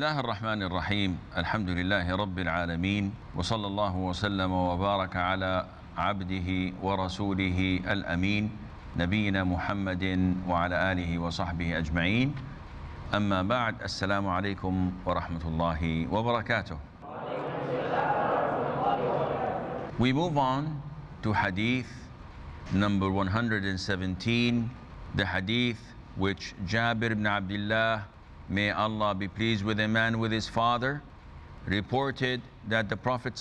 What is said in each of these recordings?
الله الرحمن الرحيم الحمد لله رب العالمين وصلى الله وسلم وبارك على عبده ورسوله الأمين نبينا محمد وعلى آله وصحبه أجمعين أما بعد السلام عليكم ورحمة الله وبركاته. We move on to hadith number 117, the hadith which Jabir ibn Abdullah, may Allah be pleased with him and with his father, reported that the Prophet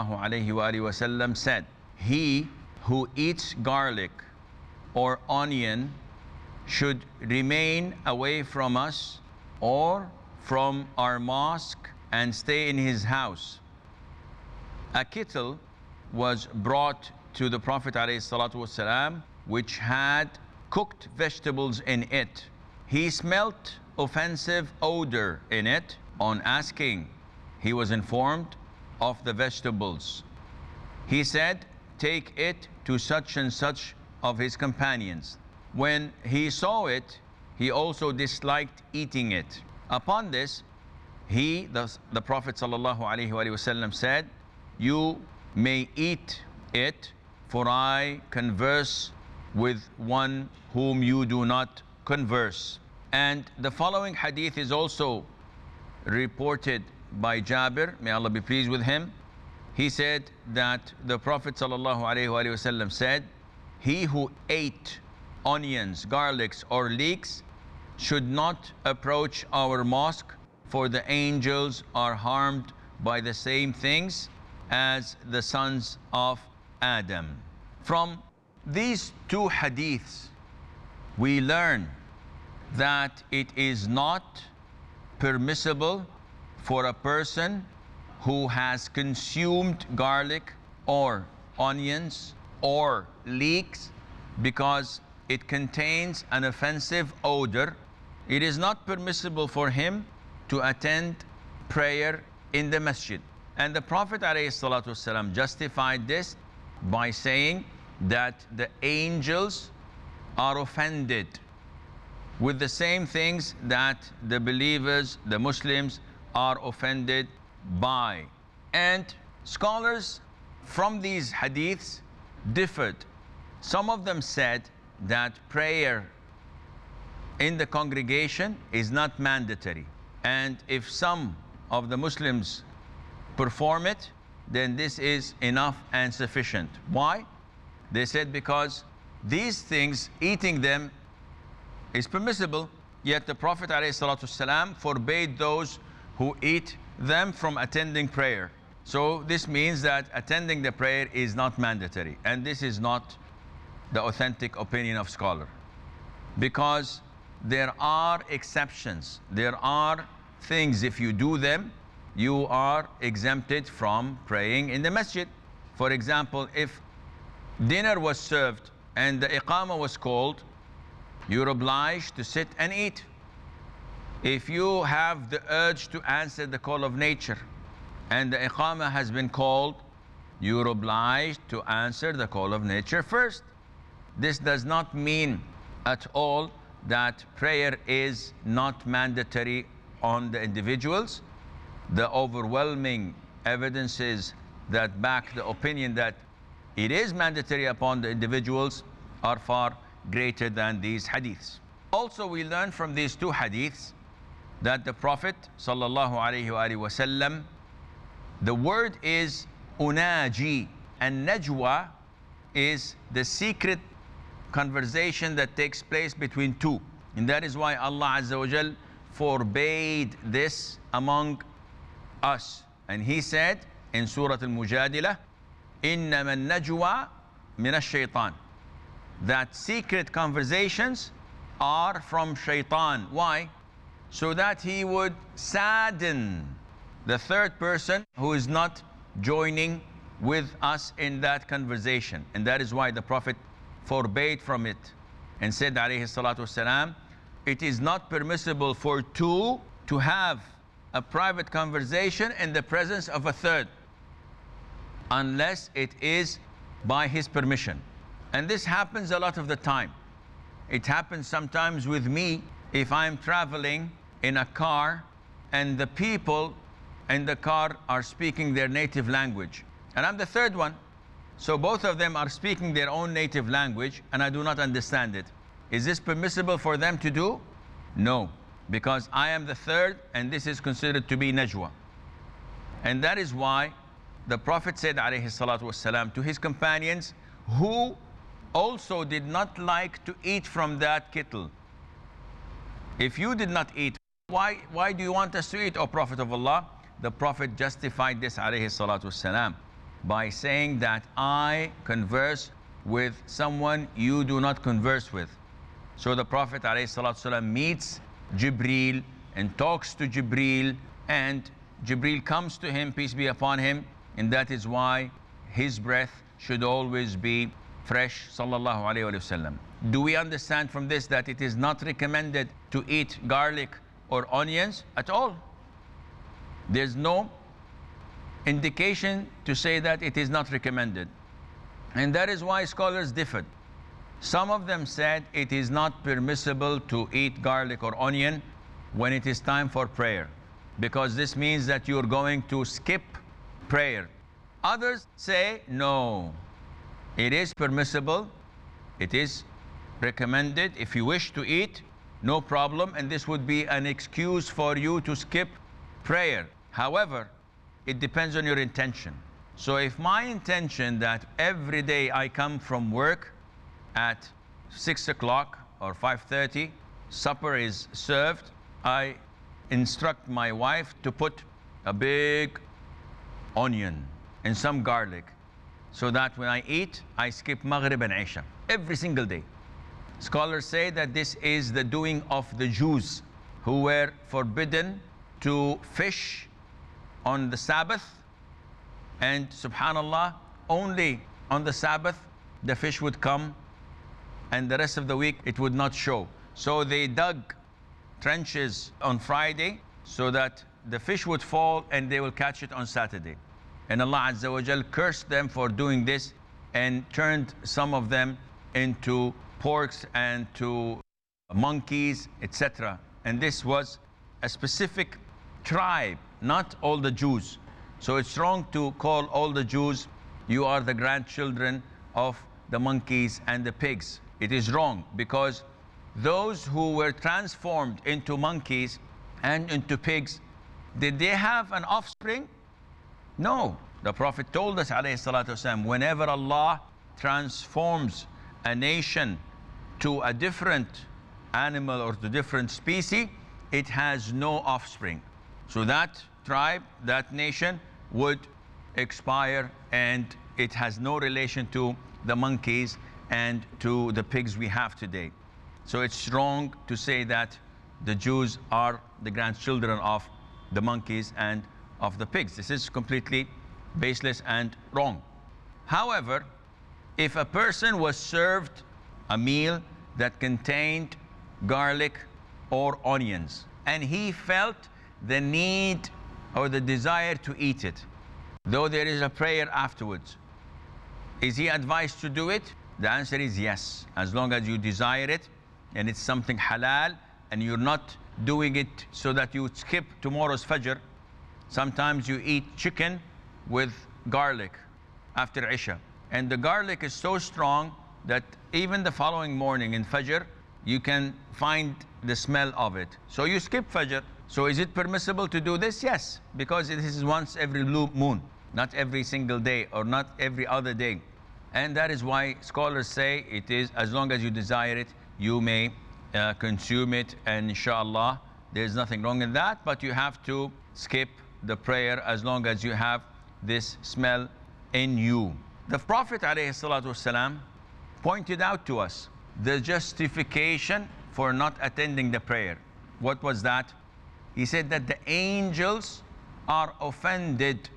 ﷺ said, "He who eats garlic or onion should remain away from us or from our mosque and stay in his house." A kettle was brought to the Prophet ﷺ which had cooked vegetables in it. He smelt offensive odor in it. On asking, he was informed of the vegetables. He said, "Take it to such and such of his companions." When he saw it, he also disliked eating it. Upon this, the Prophet ﷺ said, "You may eat it, for I converse with one whom you do not converse." And the following hadith is also reported by Jabir, may Allah be pleased with him. He said that the Prophet ﷺ said, "He who ate onions, garlics or leeks should not approach our mosque, for the angels are harmed by the same things as the sons of Adam." From these two hadiths, we learn that it is not permissible for a person who has consumed garlic or onions or leeks because it contains an offensive odor. It is not permissible for him to attend prayer in the masjid. And the Prophet ﷺ justified this by saying that the angels are offended with the same things that the believers, the Muslims, are offended by. And scholars from these hadiths differed. Some of them said that prayer in the congregation is not mandatory, and if some of the Muslims perform it, then this is enough and sufficient. Why? They said because these things, eating them is permissible, yet the Prophet ﷺ forbade those who eat them from attending prayer. So this means that attending the prayer is not mandatory, and this is not the authentic opinion of scholar, because there are exceptions. There are things, if you do them, you are exempted from praying in the masjid. For example, if dinner was served and the iqamah was called, you're obliged to sit and eat. If you have the urge to answer the call of nature and the iqamah has been called, you're obliged to answer the call of nature first. This does not mean at all that prayer is not mandatory on the individuals. The overwhelming evidences that back the opinion that it is mandatory upon the individuals are far greater than these hadiths. Also, we learn from these two hadiths that the Prophet ﷺ, the word is unaji, and najwa is the secret conversation that takes place between two. And that is why Allah Azza wa Jal forbade this among us. And He said in Surah Al-Mujadilah, إِنَّمَا النَّجْوَى مِنَ الشَّيْطَانِ, that secret conversations are from shaitan. Why? So that he would sadden the third person who is not joining with us in that conversation. And that is why the Prophet forbade from it and said, alayhi salatu wasalam, it is not permissible for two to have a private conversation in the presence of a third unless it is by his permission. And this happens a lot of the time. It happens sometimes with me if I'm traveling in a car and the people in the car are speaking their native language, and I'm the third one. So both of them are speaking their own native language, and I do not understand it. Is this permissible for them to do? No, because I am the third, and this is considered to be najwa. And that is why the Prophet said, alayhi salatu wasalam, to his companions who also did not like to eat from that kettle, if you did not eat, why do you want us to eat, O Prophet of Allah? The Prophet justified this, alayhi salatu wasalam, by saying that I converse with someone you do not converse with. So the Prophet ﷺ meets Jibreel and talks to Jibreel, and Jibreel comes to him, peace be upon him, and that is why his breath should always be fresh, sallallahu alayhi wa sallam. Do we understand from this that it is not recommended to eat garlic or onions at all? There's no indication to say that it is not recommended. And that is why scholars differed. Some of them said it is not permissible to eat garlic or onion when it is time for prayer, because this means that you're going to skip prayer. Others say no, it is permissible, it is recommended. If you wish to eat, no problem, and this would be an excuse for you to skip prayer. However, it depends on your intention. So if my intention that every day I come from work at 6 o'clock or 5:30, supper is served, I instruct my wife to put a big onion and some garlic, so that when I eat, I skip Maghrib and Isha every single day. Scholars say that this is the doing of the Jews who were forbidden to fish on the Sabbath, and subhanallah, only on the Sabbath the fish would come, and the rest of the week it would not show. So they dug trenches on Friday so that the fish would fall and they will catch it on Saturday. And Allah Azza wa Jal cursed them for doing this and turned some of them into porks and to monkeys, etc. And this was a specific tribe, not all the Jews. So it's wrong to call all the Jews, you are the grandchildren of the monkeys and the pigs. It is wrong, because those who were transformed into monkeys and into pigs, did they have an offspring? No. The Prophet told us, alayhi salatu wasalam, whenever Allah transforms a nation to a different animal or to different species, it has no offspring. So that tribe, that nation would expire, and it has no relation to the monkeys and to the pigs we have today. So it's wrong to say that the Jews are the grandchildren of the monkeys and of the pigs. This is completely baseless and wrong. However, if a person was served a meal that contained garlic or onions, and he felt the need or the desire to eat it, though there is a prayer afterwards, is he advised to do it? The answer is yes, as long as you desire it and it's something halal and you're not doing it so that you skip tomorrow's Fajr. Sometimes you eat chicken with garlic after Isha, and the garlic is so strong that even the following morning in Fajr you can find the smell of it, so you skip Fajr. So is it permissible to do this? Yes, because this is once every blue moon, not every single day or not every other day. And that is why scholars say it is, as long as you desire it, you may consume it, and inshallah there's nothing wrong in that, but you have to skip the prayer as long as you have this smell in you. The Prophet ﷺ pointed out to us the justification for not attending the prayer. What was that? He said that the angels are offended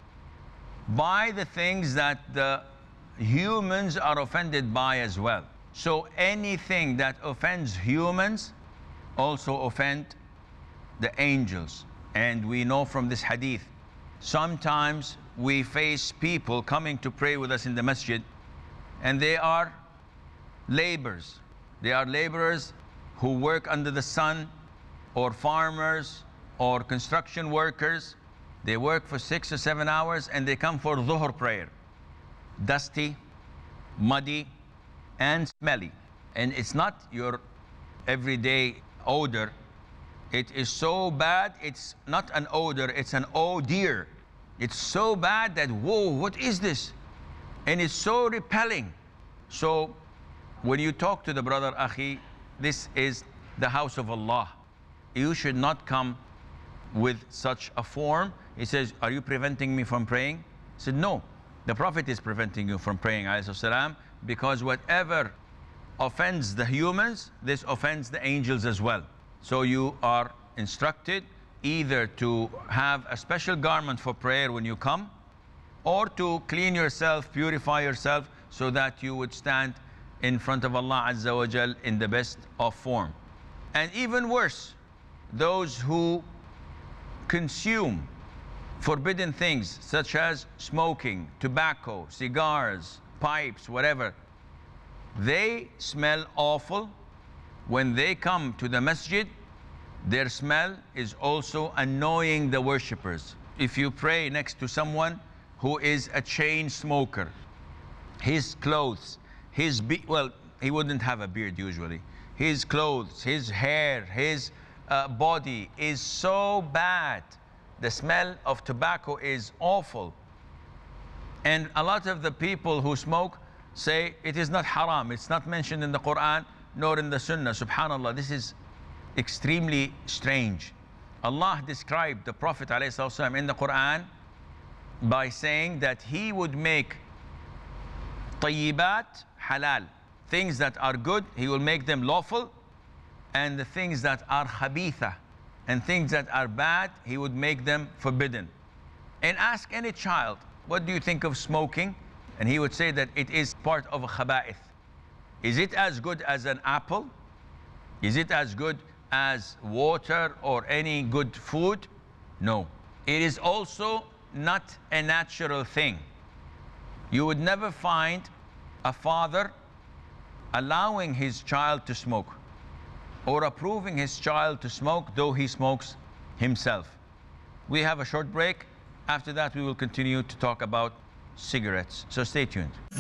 by the things that the humans are offended by as well. So anything that offends humans also offend the angels. And we know from this hadith, sometimes we face people coming to pray with us in the masjid, and they are laborers. They are laborers who work under the sun, or farmers, or construction workers, they work for 6 or 7 hours and they come for Dhuhr prayer. Dusty, muddy, and smelly. And it's not your everyday odor. It is so bad, it's not an odor, it's an oh dear. It's so bad that, whoa, what is this? And it's so repelling. So when you talk to the brother, Akhi, this is the house of Allah. You should not come with such a form. He says, are you preventing me from praying? He said, no. The Prophet is preventing you from praying, ﷺ, because whatever offends the humans, this offends the angels as well. So you are instructed either to have a special garment for prayer when you come, or to clean yourself, purify yourself, so that you would stand in front of Allah Azza wa Jal in the best of form. And even worse, those who consume forbidden things such as smoking, tobacco, cigars, pipes, whatever, they smell awful. When they come to the masjid, their smell is also annoying the worshippers. If you pray next to someone who is a chain smoker, his clothes, well, he wouldn't have a beard usually. His clothes, his hair, his body is so bad. The smell of tobacco is awful. And a lot of the people who smoke say it is not haram. It's not mentioned in the Quran nor in the Sunnah. Subhanallah, this is extremely strange. Allah described the Prophet ﷺ in the Quran by saying that he would make tayyibat halal. Things that are good, he will make them lawful, and the things that are khabitha and things that are bad, he would make them forbidden. And ask any child, what do you think of smoking? And he would say that it is part of a khaba'ith. Is it as good as an apple? Is it as good as water or any good food? No. It is also not a natural thing. You would never find a father allowing his child to smoke or approving his child to smoke, though he smokes himself. We have a short break. After that, we will continue to talk about cigarettes. So stay tuned.